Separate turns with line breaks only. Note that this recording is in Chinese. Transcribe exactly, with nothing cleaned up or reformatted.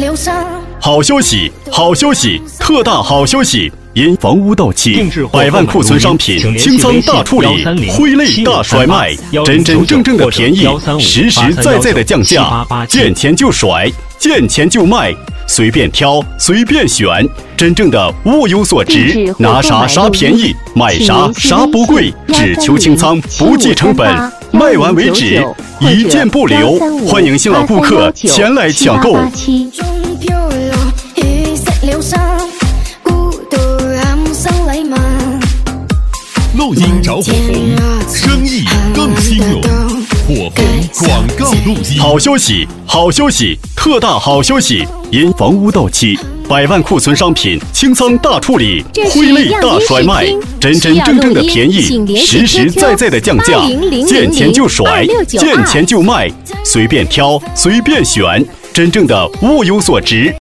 好消息，好消息，特大好消息！因房屋到期，百万库存商品清仓大处理，挥泪大甩卖，真真正正的便宜，实实在在的降价，见钱就甩，见钱就卖，随便挑，随便选，真正的物有所值，拿啥啥便宜，买啥啥不贵，只求清仓，不计成本，卖完为止，一件不留。欢迎新老顾客前来抢购。
录音找火红，生意更兴隆。火红广告录音。
好消息，好消息，特大好消息！因房屋到期，百万库存商品清仓大处理，挥泪大甩卖，真真正正的便宜，实实在在的降价，见钱就甩，见钱就卖，随便挑，随便选，真正的物有所值。